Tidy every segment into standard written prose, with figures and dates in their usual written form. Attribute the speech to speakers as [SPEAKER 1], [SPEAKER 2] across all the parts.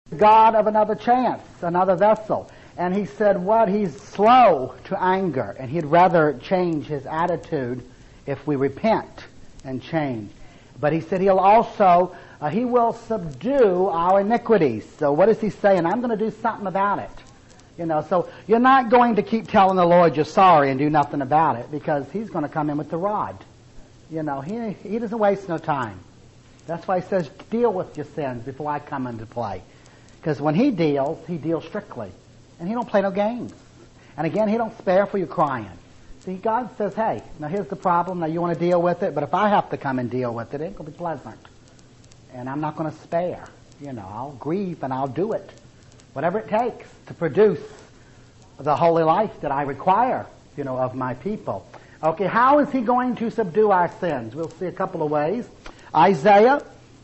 [SPEAKER 1] God of another chance, another vessel. And he said what? He's slow to anger, and he'd rather change his attitude if we repent and change. But he said he'll also, he will subdue our iniquities. So what is he saying? I'm going to do something about it. So you're not going to keep telling the Lord you're sorry and do nothing about it, because he's going to come in with the rod. He doesn't waste no time. That's why he says, deal with your sins before I come into play. Because when he deals strictly. And he don't play no games. And again, he don't spare for you crying. See, God says, hey, now here's the problem. Now you want to deal with it, but if I have to come and deal with it, it ain't going to be pleasant. And I'm not going to spare. I'll grieve and I'll do it. Whatever it takes to produce the holy life that I require, of my people. Okay, how is he going to subdue our sins? We'll see a couple of ways. Isaiah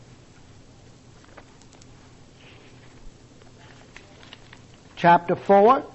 [SPEAKER 1] chapter 4.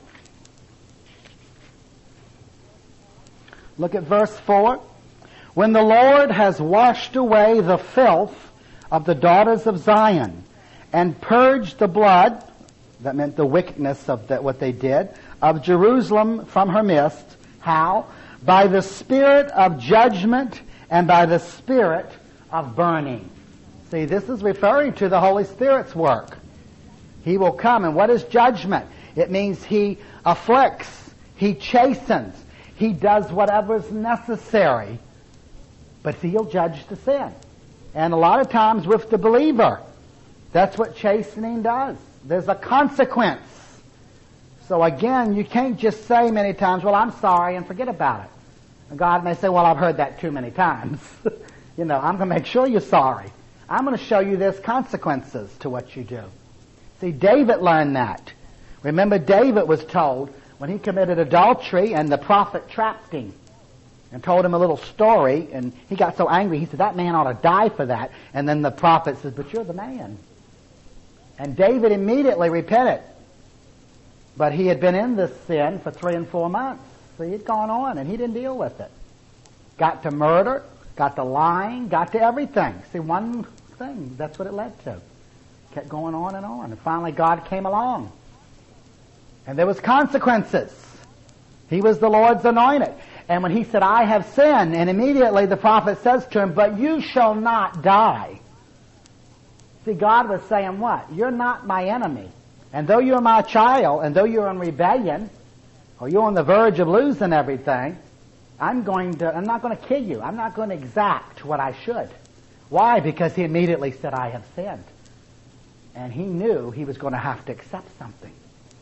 [SPEAKER 1] Look at verse 4. When the Lord has washed away the filth of the daughters of Zion and purged the blood, that meant the wickedness of what they did, of Jerusalem from her midst. How? By the spirit of judgment and by the spirit of burning. See, this is referring to the Holy Spirit's work. He will come. And what is judgment? It means he afflicts, he chastens, he does whatever's necessary. But he'll judge the sin. And a lot of times with the believer, that's what chastening does. There's a consequence. So again, you can't just say many times, well, I'm sorry, and forget about it. And God may say, well, I've heard that too many times. I'm going to make sure you're sorry. I'm going to show you there's consequences to what you do. See, David learned that. Remember, David was told when he committed adultery and the prophet trapped him and told him a little story, and he got so angry, he said, that man ought to die for that. And then the prophet says, but you're the man. And David immediately repented. But he had been in this sin for 3 and 4 months. So he'd gone on, and he didn't deal with it. Got to murder, got to lying, got to everything. See, one thing, that's what it led to. Kept going on. And finally God came along. And there was consequences. He was the Lord's anointed. And when he said, I have sinned, and immediately the prophet says to him, but you shall not die. See, God was saying what? You're not my enemy. And though you're my child, and though you're in rebellion, or you're on the verge of losing everything, I'm not going to kill you. I'm not going to exact what I should. Why? Because he immediately said, I have sinned. And he knew he was going to have to accept something.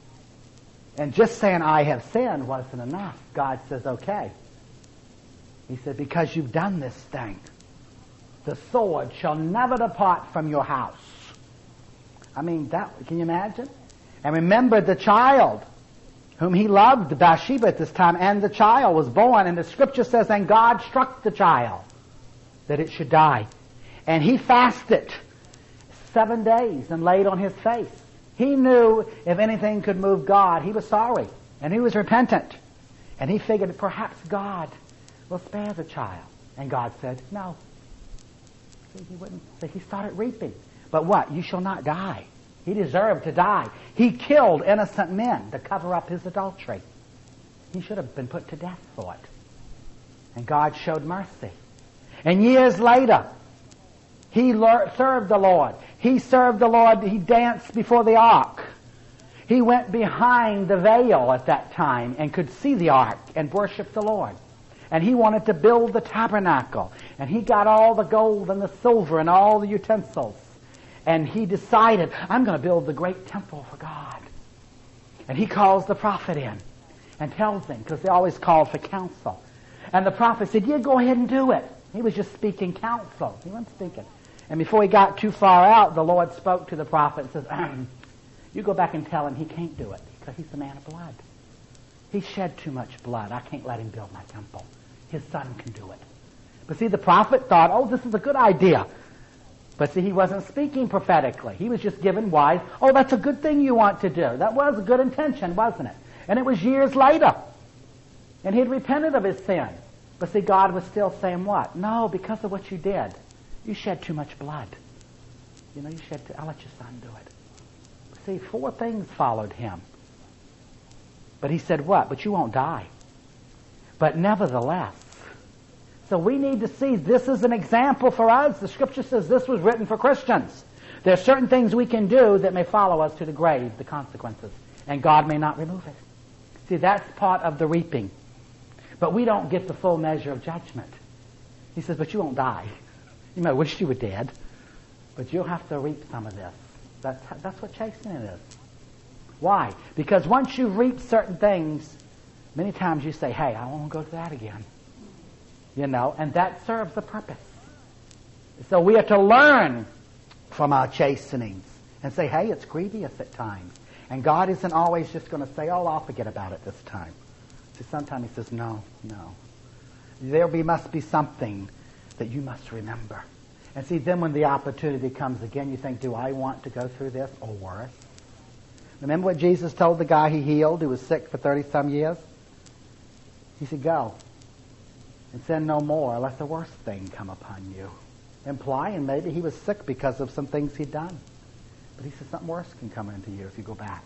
[SPEAKER 1] And just saying, I have sinned wasn't enough. God says, okay. He said, because you've done this thing, the sword shall never depart from your house. I mean, can you imagine? And remember the child whom he loved, Bathsheba at this time, and the child was born, and the scripture says, and God struck the child that it should die. And he fasted 7 days and laid on his face. He knew if anything could move God, he was sorry, and he was repentant. And he figured perhaps God will spare the child. And God said, no. See, he wouldn't. So he started reaping. But what? You shall not die. He deserved to die. He killed innocent men to cover up his adultery. He should have been put to death for it. And God showed mercy. And years later, he served the Lord. He served the Lord. He danced before the ark. He went behind the veil at that time and could see the ark and worship the Lord. And he wanted to build the tabernacle. And he got all the gold and the silver and all the utensils. And he decided, I'm going to build the great temple for God. And he calls the prophet in and tells him, because they always called for counsel. And the prophet said, yeah, go ahead and do it. He was just speaking counsel. He wasn't speaking. And before he got too far out, the Lord spoke to the prophet and says, you go back and tell him he can't do it because he's a man of blood. He shed too much blood. I can't let him build my temple. His son can do it. But see, the prophet thought, oh, this is a good idea. But see, he wasn't speaking prophetically. He was just giving wise, oh, that's a good thing you want to do. That was a good intention, wasn't it? And it was years later. And he had repented of his sin. But see, God was still saying what? No, because of what you did. You shed too much blood. You know, I'll let your son do it. See, 4 things followed him. But he said what? But you won't die. But nevertheless. So we need to see this is an example for us. The Scripture says this was written for Christians. There are certain things we can do that may follow us to the grave, the consequences, and God may not remove it. See, that's part of the reaping. But we don't get the full measure of judgment. He says, but you won't die. You may wish you were dead, but you'll have to reap some of this. That's what chastening is. Why? Because once you reap certain things, many times you say, hey, I don't want to go through that again. And that serves a purpose. So we are to learn from our chastenings and say, hey, it's grievous at times. And God isn't always just going to say, oh, I'll forget about it this time. See, sometimes he says, no. There must be something that you must remember. And see, then when the opportunity comes again, you think, do I want to go through this or worse? Remember what Jesus told the guy he healed who was sick for 30-some years? He said, go and sin no more, unless a worse thing come upon you. Implying maybe he was sick because of some things he'd done. But he said something worse can come into you if you go back.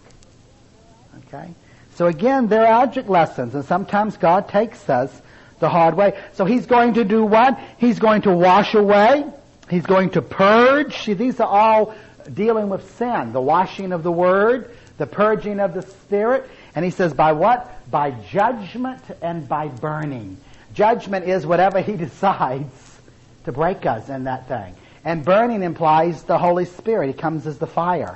[SPEAKER 1] Okay? So again, there are object lessons, and sometimes God takes us the hard way. So he's going to do what? He's going to wash away. He's going to purge. See, these are all dealing with sin. The washing of the Word, the purging of the Spirit. And he says, by what? By judgment and by burning. Judgment is whatever he decides to break us in that thing. And burning implies the Holy Spirit. He comes as the fire.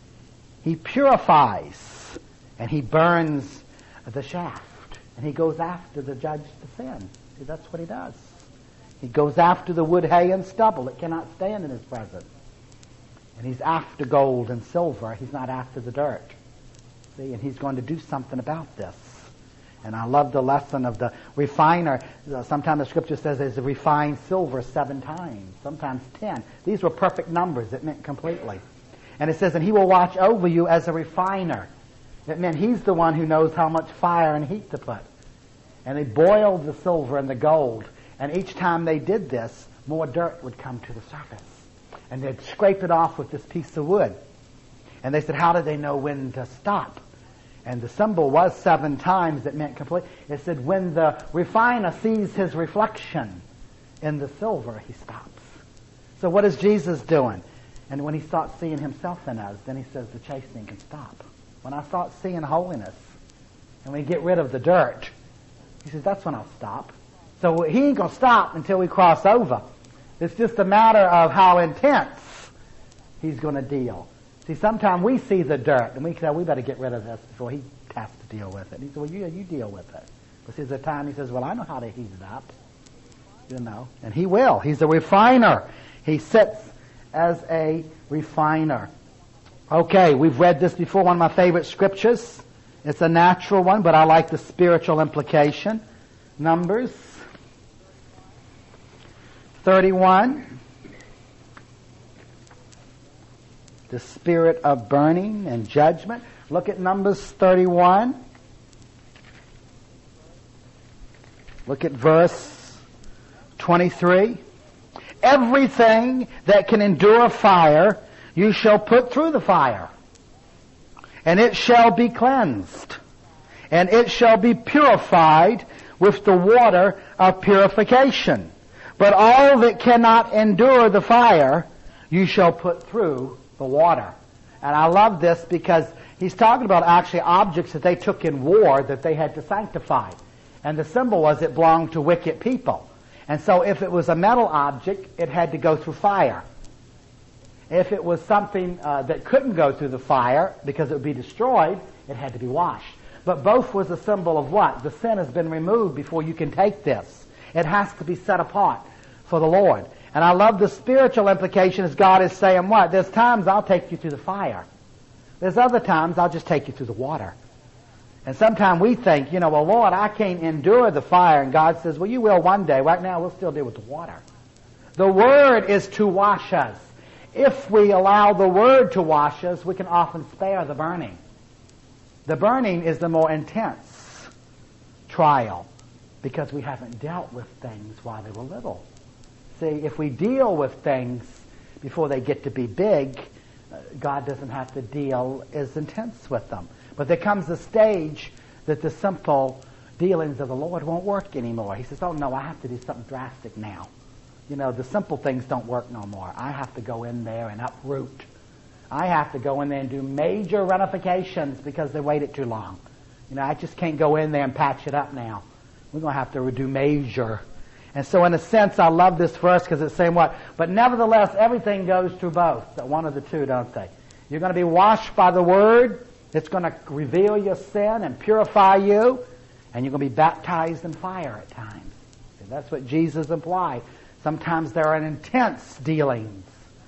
[SPEAKER 1] He purifies and he burns the shaft. And he goes after the judge to sin. See, that's what he does. He goes after the wood, hay, and stubble. It cannot stand in his presence. And he's after gold and silver. He's not after the dirt. See, and he's going to do something about this. And I love the lesson of the refiner. Sometimes the Scripture says there's a refined silver 7 times, sometimes 10. These were perfect numbers. It meant completely. And it says, and he will watch over you as a refiner. It meant he's the one who knows how much fire and heat to put. And they boiled the silver and the gold. And each time they did this, more dirt would come to the surface. And they'd scrape it off with this piece of wood. And they said, how did they know when to stop? And the symbol was 7 times. It meant complete. It said, when the refiner sees his reflection in the silver, he stops. So what is Jesus doing? And when he starts seeing himself in us, then he says the chastening can stop. When I start seeing holiness, and we get rid of the dirt, he says, that's when I'll stop. So he ain't going to stop until we cross over. It's just a matter of how intense he's going to deal. See, sometimes we see the dirt, and we say, we better get rid of this before he has to deal with it. He said, well, you deal with it. But see, there's a time he says, well, I know how to heat it up. And he will. He's a refiner. He sits as a refiner. Okay, we've read this before, one of my favorite scriptures. It's a natural one, but I like the spiritual implication. Numbers 31. The spirit of burning and judgment. Look at Numbers 31. Look at verse 23. Everything that can endure fire, you shall put through the fire, and it shall be cleansed, and it shall be purified with the water of purification. But all that cannot endure the fire, you shall put through the water. And I love this because he's talking about actually objects that they took in war that they had to sanctify. And the symbol was it belonged to wicked people. And so if it was a metal object, it had to go through fire. If it was something that couldn't go through the fire because it would be destroyed, it had to be washed. But both was a symbol of what? The sin has been removed before you can take this. It has to be set apart for the Lord. And I love the spiritual implication as God is saying what? There's times I'll take you through the fire. There's other times I'll just take you through the water. And sometimes we think, well, Lord, I can't endure the fire. And God says, well, you will one day. Right now, we'll still deal with the water. The Word is to wash us. If we allow the Word to wash us, we can often spare the burning. The burning is the more intense trial because we haven't dealt with things while they were little. See, if we deal with things before they get to be big, God doesn't have to deal as intense with them. But there comes a stage that the simple dealings of the Lord won't work anymore. He says, oh no, I have to do something drastic now. You know, the simple things don't work no more. I have to go in there and uproot. I have to go in there and do major ramifications because they waited too long. You know, I just can't go in there and patch it up now. We're going to have to do major. And so in a sense, I love this verse because it's saying what? But nevertheless, everything goes through both. One of the two, don't they? You're going to be washed by the Word. It's going to reveal your sin and purify you. And you're going to be baptized in fire at times. And that's what Jesus implied. Sometimes there are intense dealings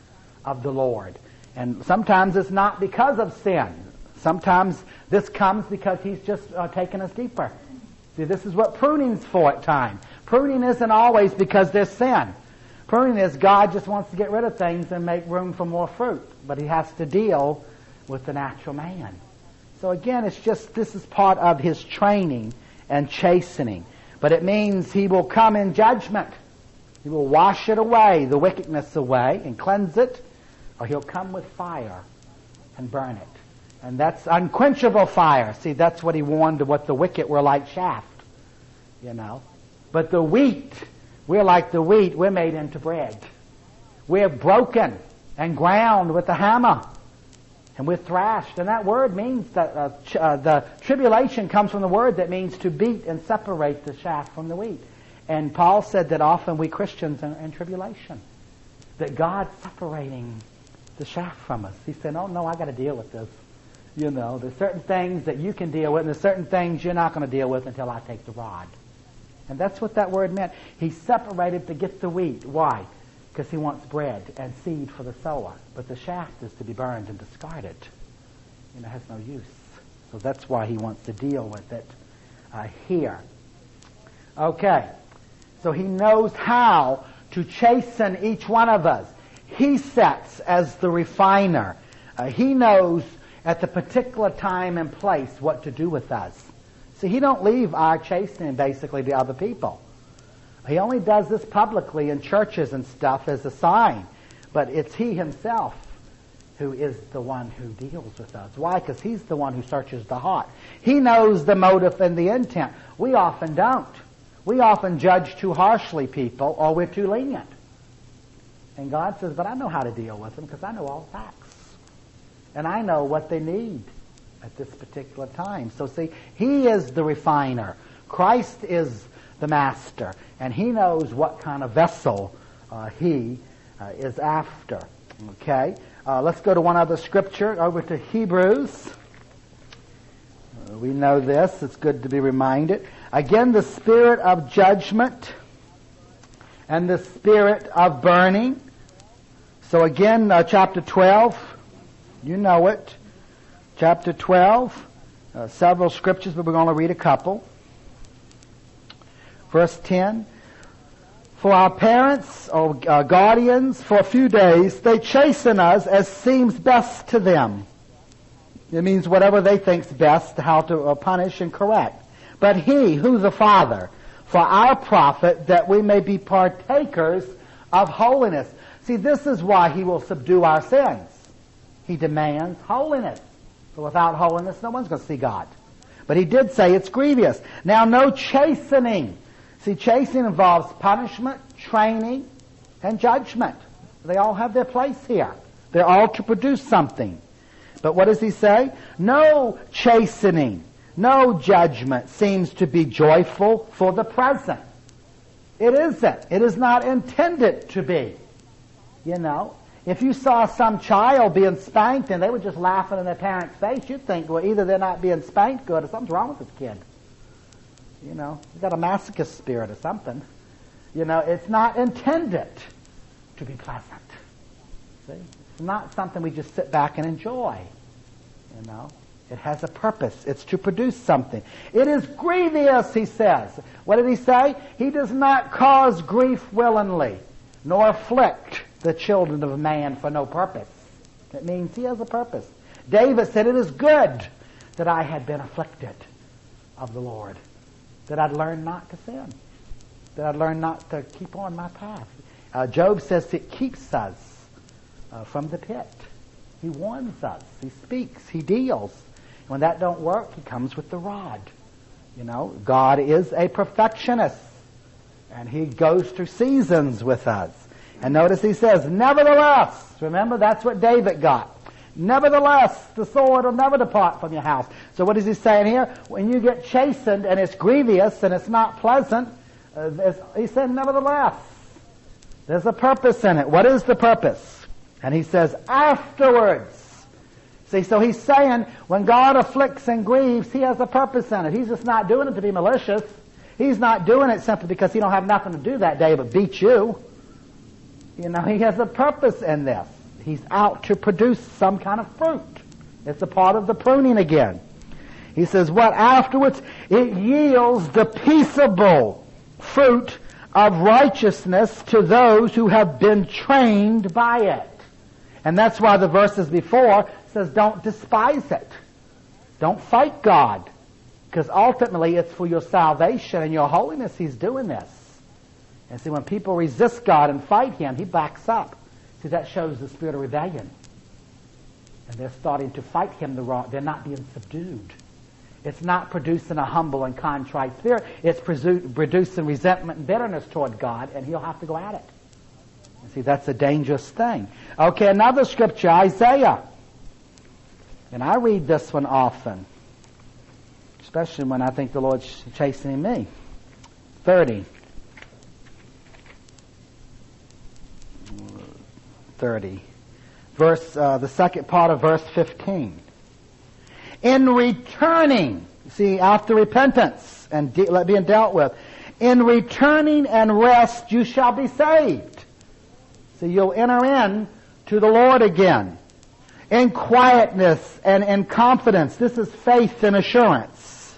[SPEAKER 1] of the Lord. And sometimes it's not because of sin. Sometimes this comes because He's just taken us deeper. See, this is what pruning's for at times. Pruning isn't always because there's sin. Pruning is God just wants to get rid of things and make room for more fruit. But He has to deal with the natural man. So again, it's just, this is part of His training and chastening. But it means He will come in judgment. He will wash it away, the wickedness away, and cleanse it. Or He'll come with fire and burn it. And that's unquenchable fire. See, that's what He warned of what the wicked were like chaff. You know. But the wheat, we're like the wheat, we're made into bread. We're broken and ground with the hammer. And we're thrashed. And that word means that the tribulation comes from the word that means to beat and separate the chaff from the wheat. And Paul said that often we Christians are in tribulation. That God's separating the chaff from us. He said, oh no, I got to deal with this. You know, there's certain things that you can deal with, and there's certain things you're not going to deal with until I take the rod. And that's what that word meant. He separated to get the wheat. Why? Because He wants bread and seed for the sower. But the shaft is to be burned and discarded. You know, it has no use. So that's why He wants to deal with it here. Okay. So He knows how to chasten each one of us. He sets as the refiner. He knows at the particular time and place what to do with us. See, He don't leave our chastening basically to other people. He only does this publicly in churches and stuff as a sign. But it's He Himself who is the one who deals with us. Why? Because He's the one who searches the heart. He knows the motive and the intent. We often don't. We often judge too harshly people, or we're too lenient. And God says, but I know how to deal with them because I know all the facts. And I know what they need at this particular time. So see, He is the refiner. Christ is the master. And He knows what kind of vessel He is after. Okay? Let's go to one other scripture, over to Hebrews. We know this. It's good to be reminded. Again, the spirit of judgment and the spirit of burning. So again, chapter 12. You know it. Chapter 12. Several scriptures, but we're going to read a couple. Verse 10. For our parents or guardians, for a few days, they chasten us as seems best to them. It means whatever they think's best, how to punish and correct. But He, who the Father, for our profit, that we may be partakers of holiness. See, this is why He will subdue our sins. He demands holiness. For without holiness, no one's going to see God. But He did say it's grievous. Now, no chastening. See, chastening involves punishment, training, and judgment. They all have their place here. They're all to produce something. But what does He say? No chastening, no judgment seems to be joyful for the present. It isn't. It is not intended to be. You know, if you saw some child being spanked and they were just laughing in their parents' face, you'd think, well, either they're not being spanked good or something's wrong with this kid. You know, he's got a masochist spirit or something. You know, it's not intended to be pleasant. See? It's not something we just sit back and enjoy. You know, it has a purpose. It's to produce something. It is grievous, He says. What did He say? He does not cause grief willingly, nor afflict the children of man for no purpose. It means He has a purpose. David said, it is good that I had been afflicted of the Lord, that I'd learned not to sin, that I'd learned not to keep on my path. Job says it keeps us from the pit. He warns us. He speaks. He deals. When that don't work, he comes with the rod. You know, God is a perfectionist. And he goes through seasons with us. And notice he says, nevertheless, remember that's what David got. Nevertheless, the sword will never depart from your house. So what is he saying here? When you get chastened and it's grievous and it's not pleasant, he said, nevertheless, there's a purpose in it. What is the purpose? And he says, afterwards. See, so he's saying when God afflicts and grieves, he has a purpose in it. He's just not doing it to be malicious. He's not doing it simply because he don't have nothing to do that day but beat you. You know, he has a purpose in this. He's out to produce some kind of fruit. It's a part of the pruning again. He says, what afterwards? It yields the peaceable fruit of righteousness to those who have been trained by it. And that's why the verses before says don't despise it. Don't fight God. Because ultimately it's for your salvation and your holiness he's doing this. And see, when people resist God and fight him, he backs up. See, that shows the spirit of rebellion. And they're starting to fight him the wrong. They're not being subdued. It's not producing a humble and contrite spirit. It's producing resentment and bitterness toward God, and he'll have to go at it. And see, that's a dangerous thing. Okay, another scripture, Isaiah. And I read this one often, especially when I think the Lord's chastening me. 30. The second part of verse 15. In returning, see, after repentance and being dealt with, in returning and rest you shall be saved. So you'll enter in to the Lord again. In quietness and in confidence. This is faith and assurance.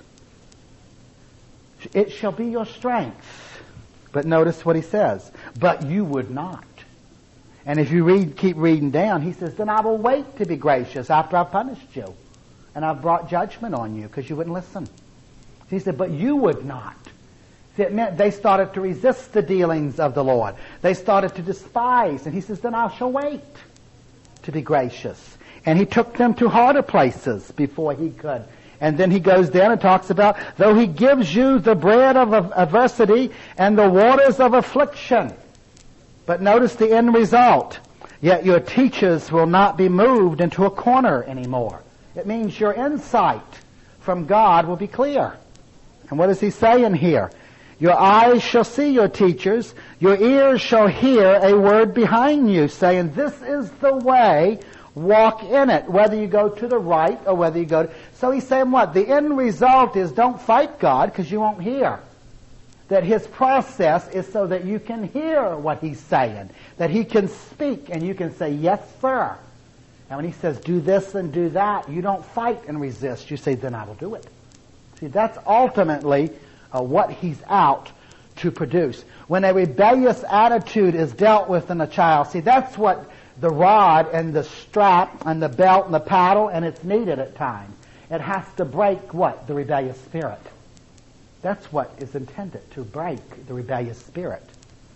[SPEAKER 1] It shall be your strength. But notice what he says. But you would not. And if you keep reading down, he says, then I will wait to be gracious after I've punished you. And I've brought judgment on you because you wouldn't listen. He said, but you would not. See, it meant they started to resist the dealings of the Lord. They started to despise. And he says, then I shall wait to be gracious. And he took them to harder places before he could. And then he goes down and talks about, though he gives you the bread of adversity and the waters of affliction. But notice the end result. Yet your teachers will not be moved into a corner anymore. It means your insight from God will be clear. And what is he saying here? Your eyes shall see your teachers. Your ears shall hear a word behind you saying, this is the way, walk in it. Whether you go to the right or whether you go to... So he's saying what? The end result is don't fight God because you won't hear. That his process is so that you can hear what he's saying. That he can speak and you can say, yes, sir. And when he says, do this and do that, you don't fight and resist. You say, then I will do it. See, that's ultimately what he's out to produce. When a rebellious attitude is dealt with in a child, see, that's what the rod and the strap and the belt and the paddle, and it's needed at times. It has to break what? The rebellious spirit. That's what is intended, to break the rebellious spirit.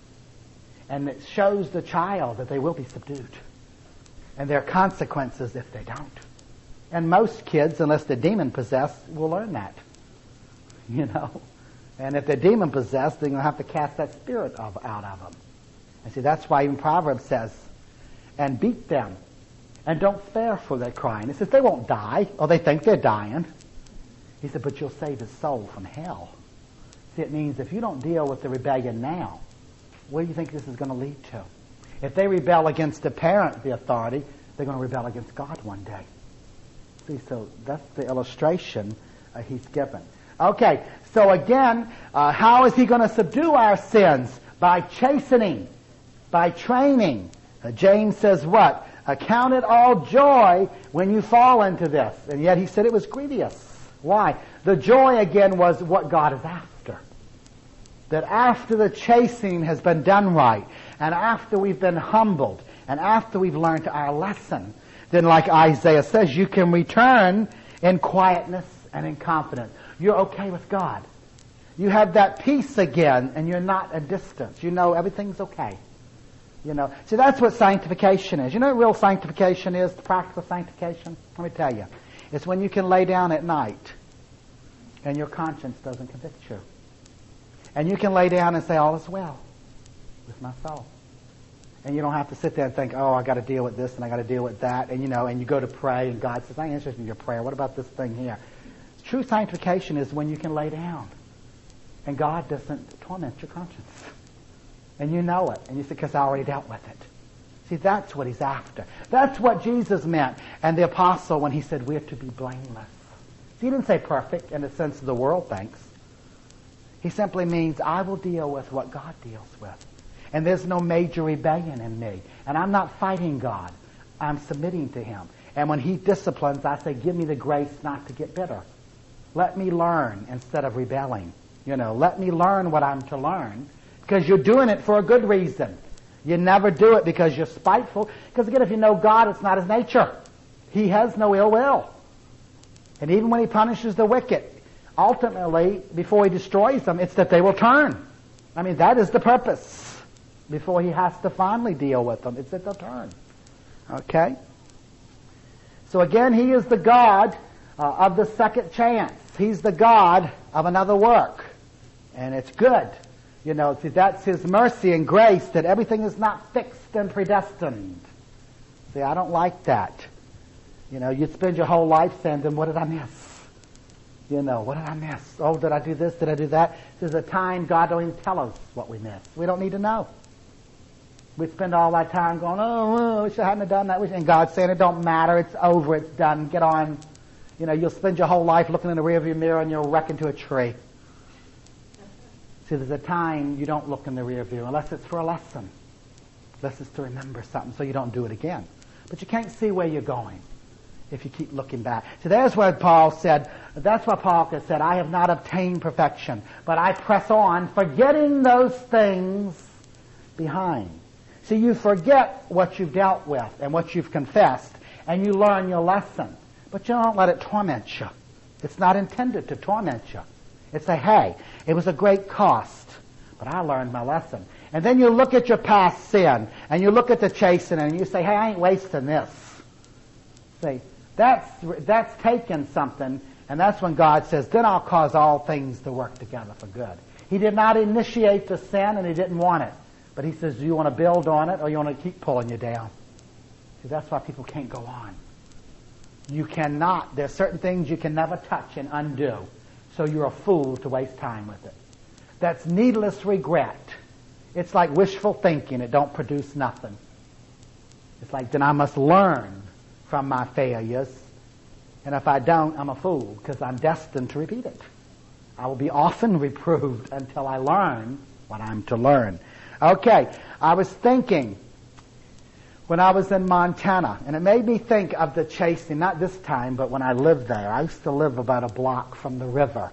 [SPEAKER 1] And it shows the child that they will be subdued. And there are consequences if they don't. And most kids, unless they're demon-possessed, will learn that. You know? And if they're demon-possessed, they're going to have to cast that spirit out of them. And see, that's why even Proverbs says, and beat them. And don't spare for their crying. It says they won't die, or they think they're dying. He said, but you'll save his soul from hell. See, it means if you don't deal with the rebellion now, where do you think this is going to lead to? If they rebel against the parent, the authority, they're going to rebel against God one day. See, so that's the illustration he's given. Okay, so again, how is he going to subdue our sins? By chastening, by training. James says what? Count it all joy when you fall into this. And yet he said it was grievous. Why? The joy again was what God is after. That after the chastening has been done right, and after we've been humbled, and after we've learned our lesson, then like Isaiah says, you can return in quietness and in confidence. You're okay with God. You have that peace again, and you're not at distance. You know everything's okay. You know, see, that's what sanctification is. You know what real sanctification is, the practical sanctification? Let me tell you. It's when you can lay down at night and your conscience doesn't convict you. And you can lay down and say, all is well with my soul. And you don't have to sit there and think, oh, I got to deal with this and I got to deal with that. And, you know, and you go to pray and God says, I ain't interested in your prayer. What about this thing here? True sanctification is when you can lay down and God doesn't torment your conscience. And you know it. And you say, because I already dealt with it. See, that's what he's after. That's what Jesus meant. And the apostle, when he said we're to be blameless. See, he didn't say perfect in the sense the world thinks. He simply means I will deal with what God deals with. And there's no major rebellion in me. And I'm not fighting God. I'm submitting to him. And when he disciplines, I say, give me the grace not to get bitter. Let me learn instead of rebelling. You know, let me learn what I'm to learn. Because you're doing it for a good reason. You never do it because you're spiteful. Because again, if you know God, it's not his nature. He has no ill will. And even when he punishes the wicked, ultimately, before he destroys them, it's that they will turn. I mean, that is the purpose. Before he has to finally deal with them, it's that they'll turn. Okay? So again, he is the God of the second chance. He's the God of another work. And it's good. You know, see, that's his mercy and grace that everything is not fixed and predestined. See, I don't like that. You know, you spend your whole life saying, then what did I miss? You know, what did I miss? Oh, did I do this? Did I do that? There's a time God don't even tell us what we missed. We don't need to know. We spend all our time going, oh, I wish I hadn't have done that. And God's saying, it don't matter. It's over. It's done. Get on. You know, you'll spend your whole life looking in the rearview mirror and you'll wreck into a tree. See, there's a time you don't look in the rear view unless it's for a lesson. Unless it's to remember something so you don't do it again. But you can't see where you're going if you keep looking back. So there's what Paul said. That's what Paul said, I have not obtained perfection, but I press on, forgetting those things behind. See, you forget what you've dealt with and what you've confessed, and you learn your lesson. But you don't let it torment you. It's not intended to torment you. It's say, hey, it was a great cost, but I learned my lesson. And then you look at your past sin, and you look at the chastening, and you say, hey, I ain't wasting this. See, that's taken something, and that's when God says, then I'll cause all things to work together for good. He did not initiate the sin, and he didn't want it. But he says, do you want to build on it, or you want to keep pulling you down? See, that's why people can't go on. You cannot. There's certain things you can never touch and undo. So you're a fool to waste time with it. That's needless regret. It's like wishful thinking. It don't produce nothing. It's like, then I must learn from my failures. And if I don't, I'm a fool because I'm destined to repeat it. I will be often reproved until I learn what I'm to learn. Okay, I was thinking when I was in Montana, and it made me think of the chastening, not this time, but when I lived there. I used to live about a block from the river.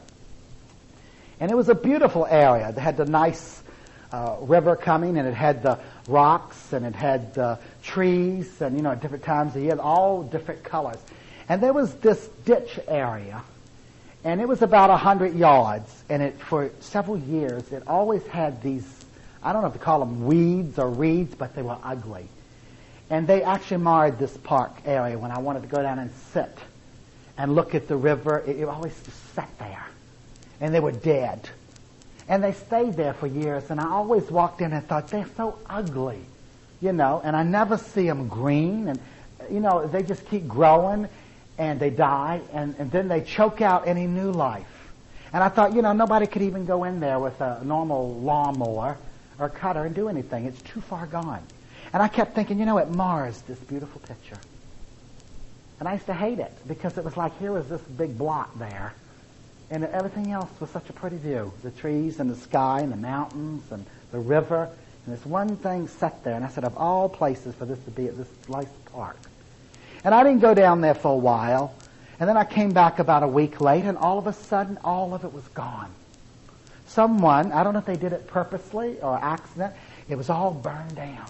[SPEAKER 1] And it was a beautiful area. It had the nice river coming, and it had the rocks, and it had the trees, and, you know, at different times of the year, all different colors. And there was this ditch area, and it was about 100 yards, and it, for several years, it always had these, I don't know if to call them weeds or reeds, but they were ugly. And they actually marred this park area when I wanted to go down and sit and look at the river. It always just sat there. And they were dead. And they stayed there for years. And I always walked in and thought, they're so ugly. You know, and I never see them green. And, you know, they just keep growing and they die. And then they choke out any new life. And I thought, you know, nobody could even go in there with a normal lawnmower or cutter and do anything. It's too far gone. And I kept thinking, you know, it mars this beautiful picture. And I used to hate it because it was like, here was this big blot there. And everything else was such a pretty view. The trees and the sky and the mountains and the river. And this one thing sat there. And I said, of all places for this to be at this nice park. And I didn't go down there for a while. And then I came back about a week later, and all of a sudden, all of it was gone. Someone, I don't know if they did it purposely or accident, it was all burned down.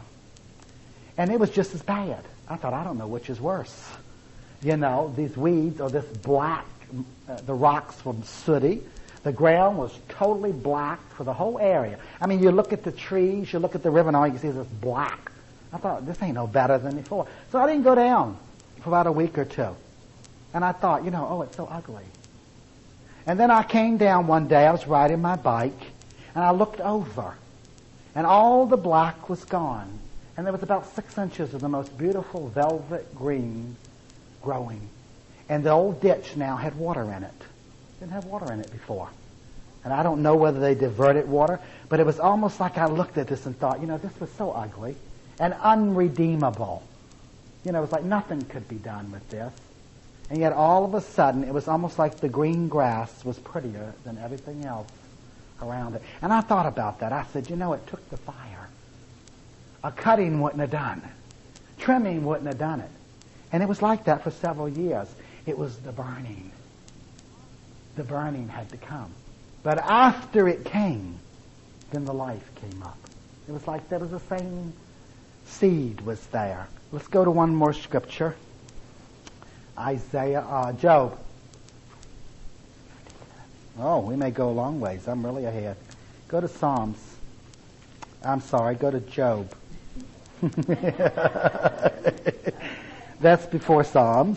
[SPEAKER 1] And it was just as bad. I thought, I don't know which is worse. You know, these weeds or this black, the rocks were sooty. The ground was totally black for the whole area. I mean, you look at the trees, you look at the river, and all you can see is this black. I thought, this ain't no better than before. So I didn't go down for about a week or two. And I thought, oh, it's so ugly. And then I came down one day, I was riding my bike, and I looked over, and all the black was gone. And there was about 6 inches of the most beautiful velvet green growing. And the old ditch now had water in it. Didn't have water in it before. And I don't know whether they diverted water, but it was almost like I looked at this and thought, this was so ugly and unredeemable. It was like nothing could be done with this. And yet all of a sudden, it was almost like the green grass was prettier than everything else around it. And I thought about that. I said, it took the fire. A cutting wouldn't have done it. Trimming wouldn't have done it. And it was like that for several years. It was the burning. The burning had to come. But after it came, then the life came up. It was like there was the same seed was there. Let's go to one more scripture. Job. Oh, we may go a long ways. I'm really ahead. Go to Psalms. I'm sorry, go to Job. That's before Psalms.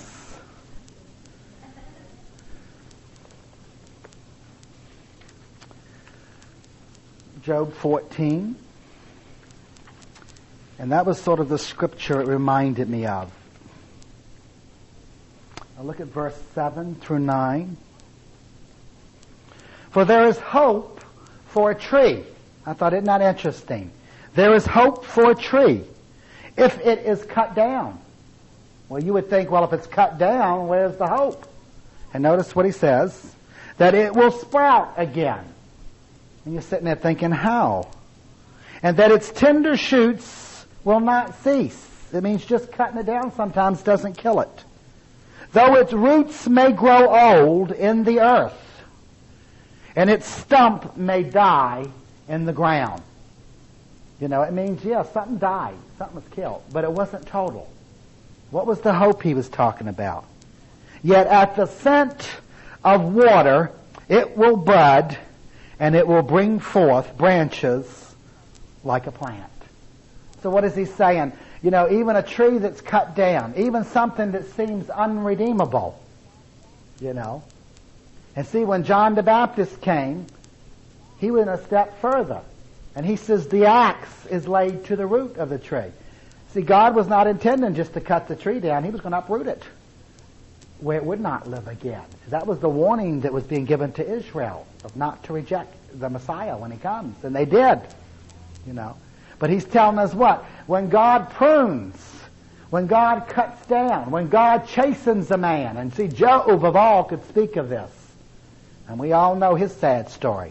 [SPEAKER 1] Job 14. And that was sort of the scripture it reminded me of. Now look at verse 7 through 9. For there is hope for a tree. I thought, isn't that interesting? There is hope for a tree if it is cut down. Well, you would think, well, if it's cut down, where's the hope? And notice what he says, that it will sprout again. And you're sitting there thinking, how? And that its tender shoots will not cease. It means just cutting it down sometimes doesn't kill it. Though its roots may grow old in the earth, and its stump may die in the ground. It means, something died, something was killed, but it wasn't total. What was the hope he was talking about? Yet at the scent of water, it will bud, and it will bring forth branches like a plant. So what is he saying? Even a tree that's cut down, even something that seems unredeemable, And see, when John the Baptist came, he went a step further. And he says the axe is laid to the root of the tree. See, God was not intending just to cut the tree down. He was going to uproot it where it would not live again. That was the warning that was being given to Israel of not to reject the Messiah when he comes. And they did, But he's telling us what? When God prunes, when God cuts down, when God chastens a man. And see, Job of all could speak of this. And we all know his sad story.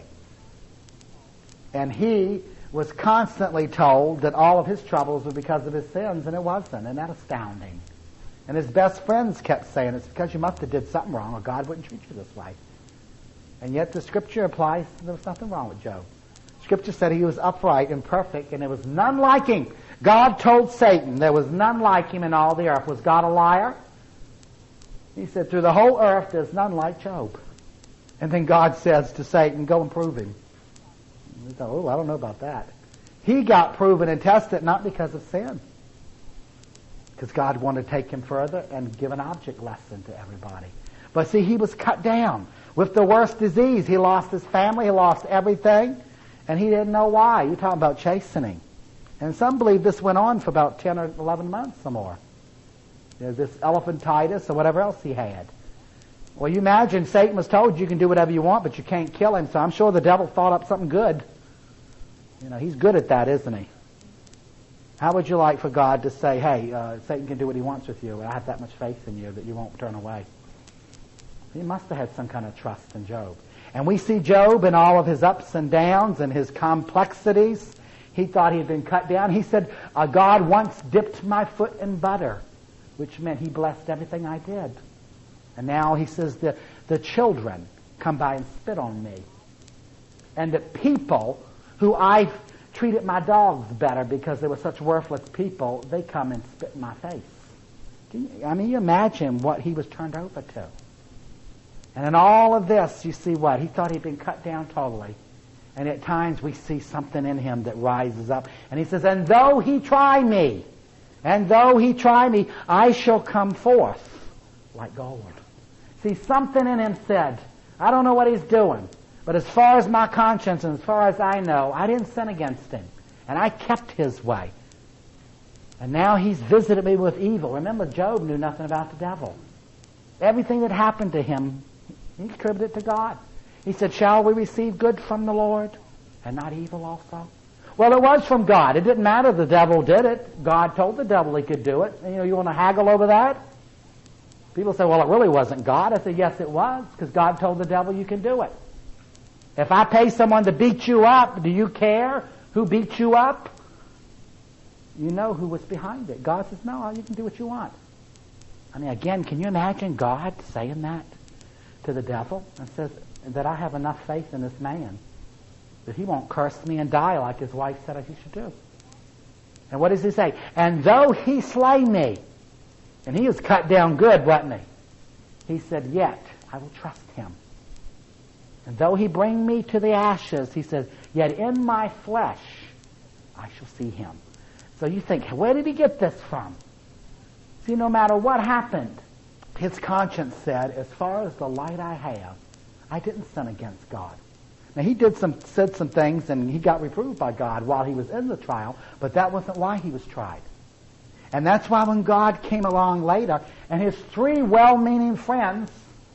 [SPEAKER 1] And he was constantly told that all of his troubles were because of his sins, and it wasn't. Isn't that astounding? And his best friends kept saying, it's because you must have did something wrong, or God wouldn't treat you this way. And yet the Scripture applies, there was nothing wrong with Job. Scripture said he was upright and perfect, and there was none like him. God told Satan there was none like him in all the earth. Was God a liar? He said, through the whole earth there's none like Job. And then God says to Satan, go and prove him. He thought, I don't know about that. He got proven and tested not because of sin. Because God wanted to take him further and give an object lesson to everybody. But see, he was cut down with the worst disease. He lost his family, he lost everything, and he didn't know why. You're talking about chastening. And some believe this went on for about 10 or 11 months or more. This elephantitis or whatever else he had. Well, you imagine Satan was told you can do whatever you want, but you can't kill him, so I'm sure the devil thought up something good. He's good at that, isn't he? How would you like for God to say, hey, Satan can do what he wants with you, and I have that much faith in you that you won't turn away? He must have had some kind of trust in Job. And we see Job in all of his ups and downs and his complexities. He thought he had been cut down. He said, God once dipped my foot in butter, which meant he blessed everything I did. And now he says the children come by and spit on me. And the people who I've treated my dogs better because they were such worthless people, they come and spit in my face. You imagine what he was turned over to. And in all of this, you see what? He thought he'd been cut down totally. And at times we see something in him that rises up. And he says, and though he try me, I shall come forth like gold. See, something in him said, I don't know what he's doing, but as far as my conscience and as far as I know, I didn't sin against him. And I kept his way. And now he's visited me with evil. Remember, Job knew nothing about the devil. Everything that happened to him, he attributed it to God. He said, shall we receive good from the Lord and not evil also? Well, it was from God. It didn't matter the devil did it. God told the devil he could do it. You want to haggle over that? People say, well, it really wasn't God. I said, yes, it was, because God told the devil you can do it. If I pay someone to beat you up, do you care who beat you up? You know who was behind it. God says, no, you can do what you want. I mean, again, can you imagine God saying that to the devil? And says that I have enough faith in this man that he won't curse me and die like his wife said he should do. And what does he say? And though he slay me, and he was cut down good, wasn't he? He said, yet I will trust him. And though he bring me to the ashes, he said, yet in my flesh I shall see him. So you think, where did he get this from? See, no matter what happened, his conscience said, as far as the light I have, I didn't sin against God. Now, he said some things, and he got reproved by God while he was in the trial, but that wasn't why he was tried. And that's why when God came along later, and his 3 well-meaning friends,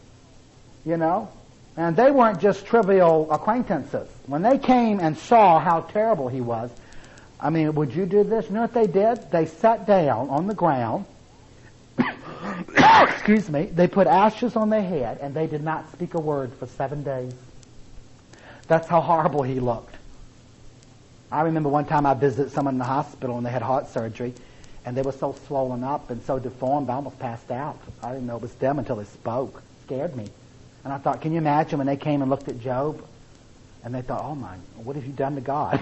[SPEAKER 1] and they weren't just trivial acquaintances. When they came and saw how terrible he was, I mean, would you do this? You know what they did? They sat down on the ground, excuse me, they put ashes on their head, and they did not speak a word for 7 days. That's how horrible he looked. I remember one time I visited someone in the hospital, and they had heart surgery, and they were so swollen up and so deformed, I almost passed out. I didn't know it was them until they spoke. It scared me. And I thought, can you imagine when they came and looked at Job? And they thought, oh my, what have you done to God?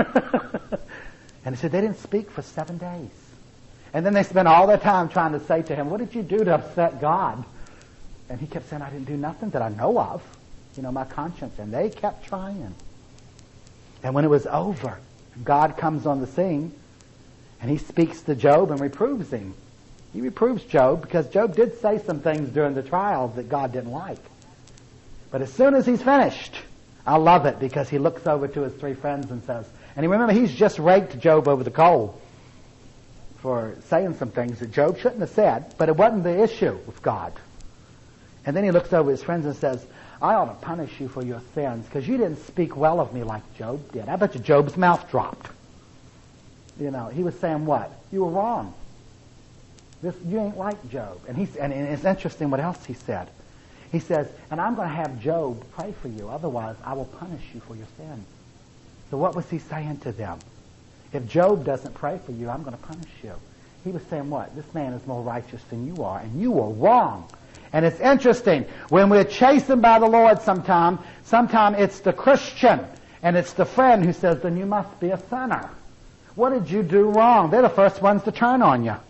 [SPEAKER 1] And he said, they didn't speak for 7 days. And then they spent all their time trying to say to him, what did you do to upset God? And he kept saying, I didn't do nothing that I know of. My conscience. And they kept trying. And when it was over, God comes on the scene, and he speaks to Job and reproves him. He reproves Job because Job did say some things during the trial that God didn't like. But as soon as he's finished, I love it because he looks over to his 3 friends and says, and remember, he's just raked Job over the coal for saying some things that Job shouldn't have said, but it wasn't the issue with God. And then he looks over his friends and says, I ought to punish you for your sins because you didn't speak well of me like Job did. I bet you Job's mouth dropped. He was saying what? You were wrong. You ain't like Job. And it's interesting what else he said. He says, and I'm going to have Job pray for you. Otherwise, I will punish you for your sins. So what was he saying to them? If Job doesn't pray for you, I'm going to punish you. He was saying what? This man is more righteous than you are, and you were wrong. And it's interesting. When we're chastened by the Lord sometime it's the Christian and it's the friend who says, then you must be a sinner. What did you do wrong? They're the first ones to turn on you.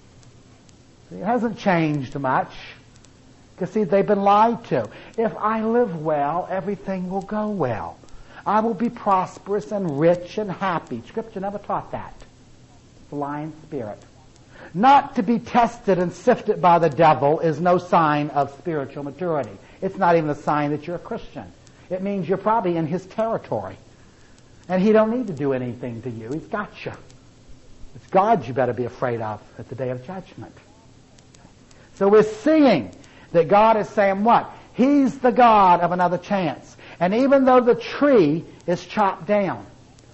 [SPEAKER 1] It hasn't changed much. Because, see, they've been lied to. If I live well, everything will go well. I will be prosperous and rich and happy. Scripture never taught that. It's a lying spirit. Not to be tested and sifted by the devil is no sign of spiritual maturity. It's not even a sign that you're a Christian. It means you're probably in his territory. And he don't need to do anything to you. He's got you. It's God you better be afraid of at the day of judgment. So we're seeing that God is saying what? He's the God of another chance. And even though the tree is chopped down,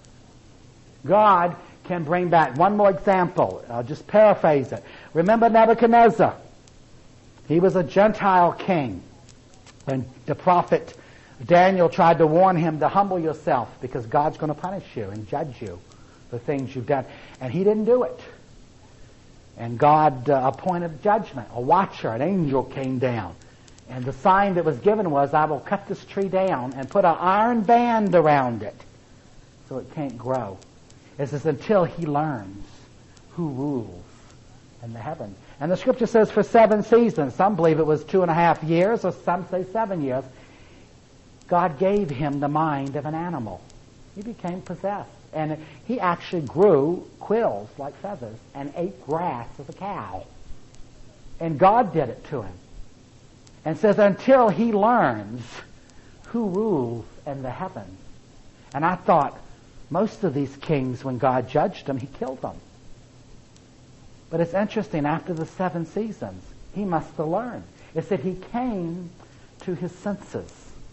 [SPEAKER 1] God can bring back. One more example. I'll just paraphrase it. Remember Nebuchadnezzar? He was a Gentile king. And the prophet Daniel tried to warn him to humble yourself because God's going to punish you and judge you for things you've done. And he didn't do it. And God appointed judgment. A watcher, an angel came down. And the sign that was given was, I will cut this tree down and put an iron band around it so it can't grow. It says until he learns who rules in the heavens. And the scripture says for 7 seasons. Some believe it was 2.5 years, or some say 7 years. God gave him the mind of an animal. He became possessed. And he actually grew quills like feathers and ate grass as a cow. And God did it to him. And says until he learns who rules in the heavens. And I thought most of these kings, when God judged them, he killed them. But it's interesting, after the 7 seasons, he must have learned. It said he came to his senses.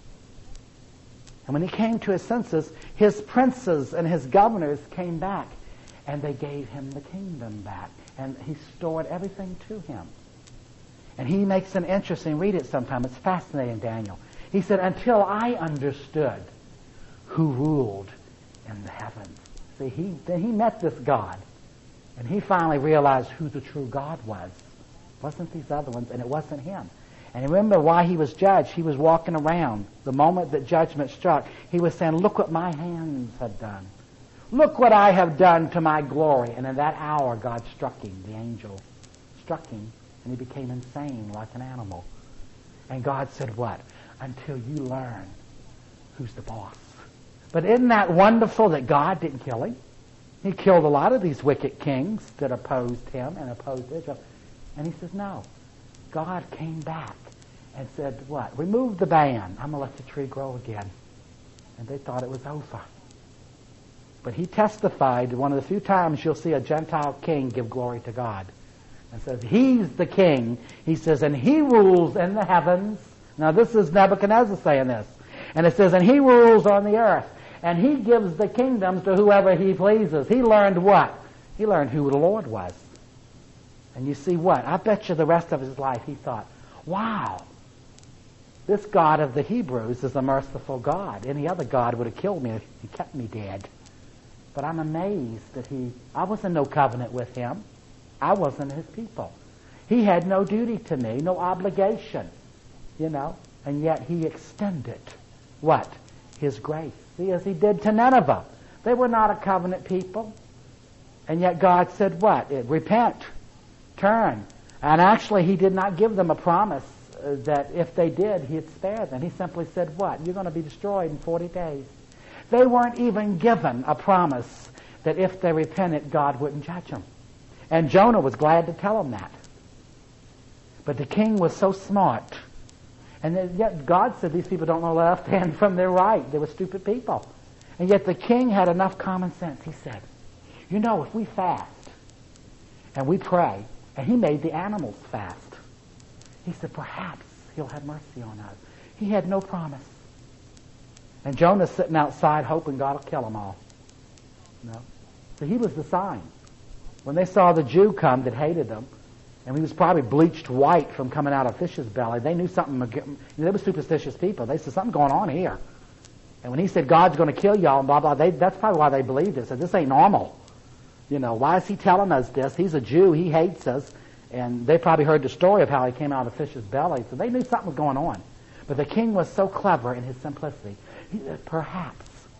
[SPEAKER 1] And when he came to his senses, his princes and his governors came back, and they gave him the kingdom back. And he stored everything to him. And he makes an interesting, read it sometime, it's fascinating, Daniel. He said, until I understood who ruled in the heavens. See, he met this God, and he finally realized who the true God was. It wasn't these other ones, and it wasn't him. And remember why he was judged. He was walking around. The moment that judgment struck, he was saying, look what my hands have done. Look what I have done to my glory. And in that hour, God struck him. The angel struck him, and he became insane like an animal. And God said what? Until you learn who's the boss. But isn't that wonderful that God didn't kill him? He killed a lot of these wicked kings that opposed him and opposed Israel. And he says, no. God came back and said, what? Remove the ban. I'm going to let the tree grow again. And they thought it was over. But he testified, one of the few times you'll see a Gentile king give glory to God. And says, he's the king. He says, and he rules in the heavens. Now this is Nebuchadnezzar saying this. And it says, and he rules on the earth. And he gives the kingdoms to whoever he pleases. He learned what? He learned who the Lord was. And you see what? I bet you the rest of his life he thought, wow, this God of the Hebrews is a merciful God. Any other God would have killed me if he kept me dead. But I'm amazed that I was in no covenant with him. I wasn't his people. He had no duty to me, no obligation, and yet he extended what? His grace. See, as he did to Nineveh. They were not a covenant people. And yet God said what? Repent. Turn. And actually he did not give them a promise that if they did, he'd spare them. He simply said what? You're going to be destroyed in 40 days. They weren't even given a promise that if they repented, God wouldn't judge them. And Jonah was glad to tell them that. But the king was so smart. And yet God said these people don't know left hand from their right. They were stupid people. And yet the king had enough common sense. He said, if we fast and we pray, and he made the animals fast, he said, perhaps he'll have mercy on us. He had no promise. And Jonah's sitting outside hoping God will kill them all. So he was the sign. When they saw the Jew come that hated them, and he was probably bleached white from coming out of fish's belly, they knew something. They were superstitious people. They said, something going on here. And when he said, God's going to kill y'all, and blah, blah, that's probably why they believed it. They said, this ain't normal. Why is he telling us this? He's a Jew. He hates us. And they probably heard the story of how he came out of the fish's belly. So they knew something was going on. But the king was so clever in his simplicity. He said, perhaps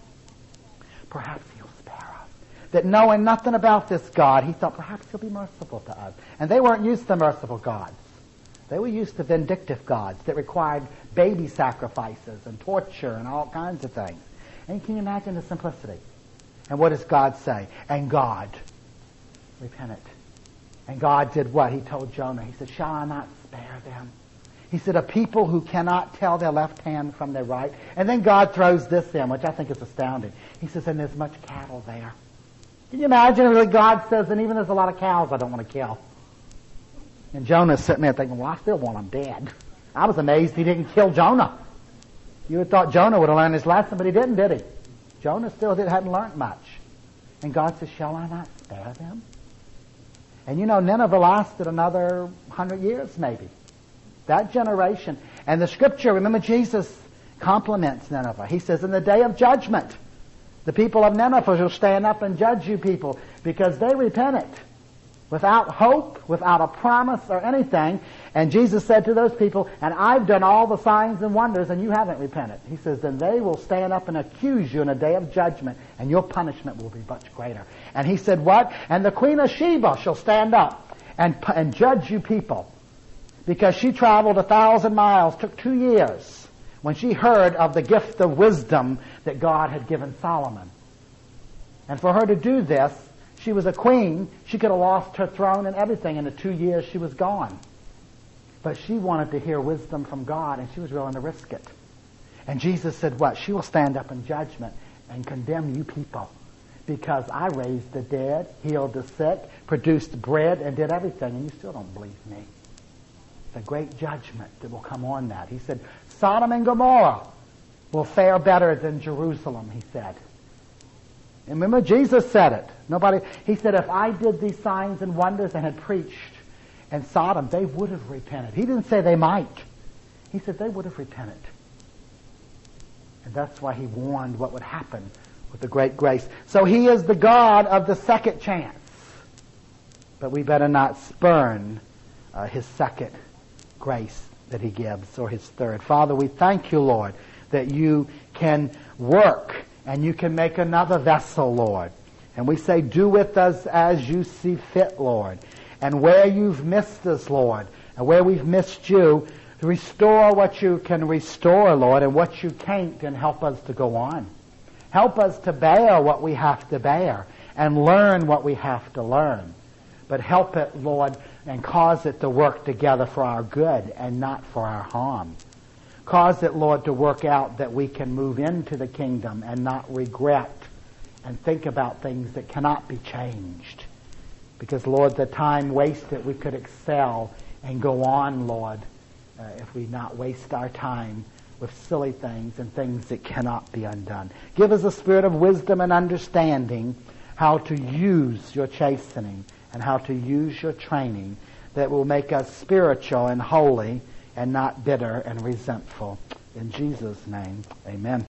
[SPEAKER 1] he'll spare us. That knowing nothing about this God, he thought perhaps he'll be merciful to us. And they weren't used to merciful gods. They were used to vindictive gods that required baby sacrifices and torture and all kinds of things. And can you imagine the simplicity? And what does God say? And God repented. And God did what? He told Jonah. He said, shall I not spare them? He said, a people who cannot tell their left hand from their right. And then God throws this in, which I think is astounding. He says, and there's much cattle there. Can you imagine what God says, and even there's a lot of cows I don't want to kill. And Jonah's sitting there thinking, well, I still want them dead. I was amazed he didn't kill Jonah. You would have thought Jonah would have learned his lesson, but he didn't, did he? Jonah still hadn't learned much. And God says, shall I not spare them? And Nineveh lasted another 100 years maybe. That generation. And the scripture, remember Jesus compliments Nineveh. He says, in the day of judgment, the people of Nineveh will stand up and judge you people because they repented without hope, without a promise or anything. And Jesus said to those people, and I've done all the signs and wonders and you haven't repented. He says, then they will stand up and accuse you in a day of judgment and your punishment will be much greater. And he said what? And the queen of Sheba shall stand up and judge you people. Because she traveled 1,000 miles, took 2 years, when she heard of the gift of wisdom that God had given Solomon. And for her to do this, she was a queen. She could have lost her throne and everything. In the 2 years, she was gone. But she wanted to hear wisdom from God, and she was willing to risk it. And Jesus said, what? She will stand up in judgment and condemn you people. Because I raised the dead, healed the sick, produced bread, and did everything, and you still don't believe me. It's a great judgment that will come on that. He said, Sodom and Gomorrah will fare better than Jerusalem, he said. And remember, Jesus said it. He said, if I did these signs and wonders and had preached in Sodom, they would have repented. He didn't say they might. He said they would have repented. And that's why he warned what would happen with the great grace. So he is the God of the second chance. But we better not spurn his second grace that he gives, or his third. Father, we thank you, Lord, that you can work and you can make another vessel, Lord. And we say, do with us as you see fit, Lord. And where you've missed us, Lord, and where we've missed you, restore what you can restore, Lord, and what you can't, and help us to go on. Help us to bear what we have to bear and learn what we have to learn. But help it, Lord, and cause it to work together for our good and not for our harm. Cause it, Lord, to work out that we can move into the kingdom and not regret and think about things that cannot be changed. Because, Lord, the time wasted, we could excel and go on, Lord, if we not waste our time with silly things and things that cannot be undone. Give us a spirit of wisdom and understanding how to use your chastening and how to use your training that will make us spiritual and holy and not bitter and resentful. In Jesus' name, amen.